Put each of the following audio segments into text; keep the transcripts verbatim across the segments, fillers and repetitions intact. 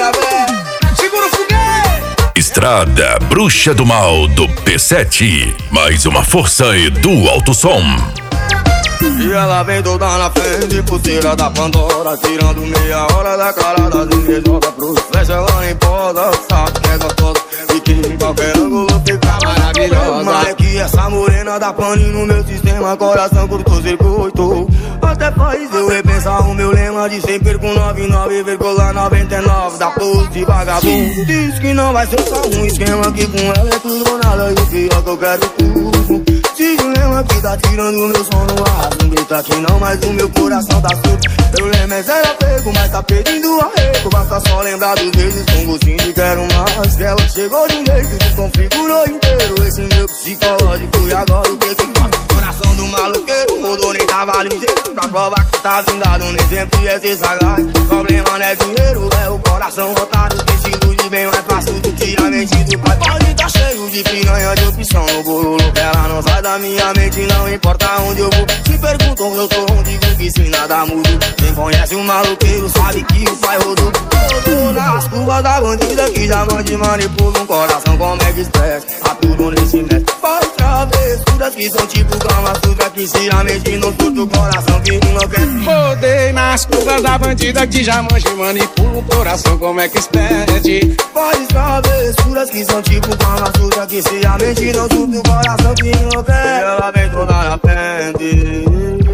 Segura o foguete. Estrada Bruxa do Mal do P sete. Mais uma força e do alto som. E ela vem toda na frente, pulseira da Pandora, tirando meia hora da cara das invejosas pros flash. Ela nem poda, sabe que é gostosa e que em qualquer ângulo fica maravilhosa. Mas é que essa morena dá pane no meu sistema, coração curto-circuito. Até faz eu repensar o meu lema de sempre com noventa e nove vírgula noventa e nove da pose de vagabundo. Diz que não vai ser só um esquema, que com ela é tudo ou nada, e o pior que eu quero tudo. Se o lema que tá tirando o meu sono, ah, não grita que não, mas o meu coração tá surdo. Meu lema é zero apego, mas tá pedindo arrego. Basta só lembrar dos vezes com gostinho de quero mais. Que ela chegou de um jeito que configurou inteiro esse meu psicológico. E agora o que que faz? Coração do maluqueiro, mudou nem tava ligeiro. Pra provar que tá vingado, nem sempre é ser sagaz. Problema não é dinheiro, é o coração otário. Vestido de bem mais fácil do que a mente do pai. Pode tá cheio de piranha de opção no bolo. Ela não sai da minha mente, não importa onde eu vou. Se perguntam eu sou um, digo que se nada muda. Quem conhece um maluqueiro sabe que o pai rodou. Rodou nas curvas da bandida que já mande manipula um coração como é que express. A tudo nesse mestre faz travessuras que são tipo cama suja, que se a mente não surta o coração que enlouquece. Rodei nas curvas da bandida que já manja e manipula um coração como é que expede. Faz travessuras que são tipo cama suja, que se a mente não surta o coração que enlouquece. E ela vem toda na frente,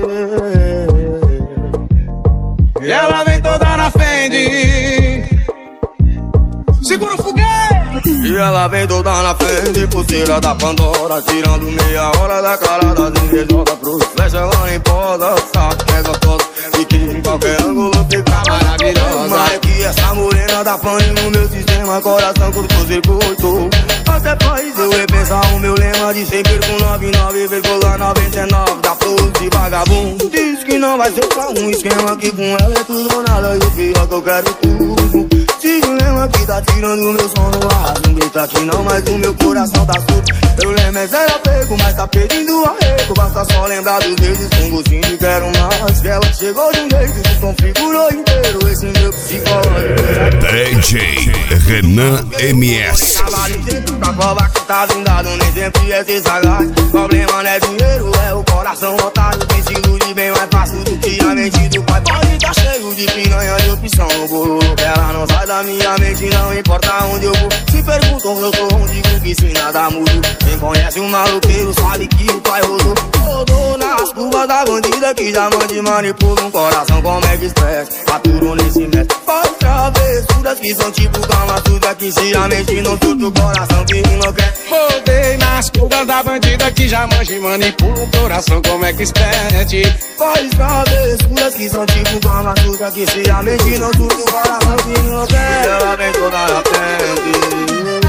e ela vem toda na frente. Segura o foguete. E ela vem toda na frente, pulseira da Pandora, tirando meia hora da cara das invejosas pros flash. Ela nem poda, sabe que é gostosa e que em qualquer ângulo fica maravilhosa. Mas é que essa morena dá pane no meu sistema, coração curto-circuito. Até faz eu repensar o meu lema de sempre com noventa e nove vírgula noventa e nove da pose de vagabundo. Diz que não vai ser só um esquema, que com ela é tudo ou nada, e o pior que eu quero tudo. Se o lema que tá tirando o meu sono, ah, não grita que não, mas o meu coração tá surdo. Meu lema é zero apego, mas tá pedindo arrego. Basta só lembrar dos vezes com gostinho de quero mais. Que ela chegou de um jeito que configurou inteiro esse meu psicológico. D J Renan M S. Pra provar que tá vingado, nem sempre é ser sagaz. Problema não é dinheiro, é o coração otário. Tem estilo de bem mais fácil do que a mente do pai. Pode tá cheio de piranha de opção no bolo. Ela não sai da minha mente, não importa onde eu vou. Se perguntam eu sou um, digo que se nada muda. Quem conhece um maluqueiro sabe que o pai rodou. Rodou nas curvas da bandida que já mande manipula um coração como é que express. A tudo nesse mestre faz travessuras que são tipo cama suja, que se a mente não surta o coração que enlouquece. Rodei nas curvas da bandida que já manja e manipula um coração como é que expede. Faz travessuras que são tipo cama suja, que se a mente não surta o coração que enlouquece. E ela vem toda na frente,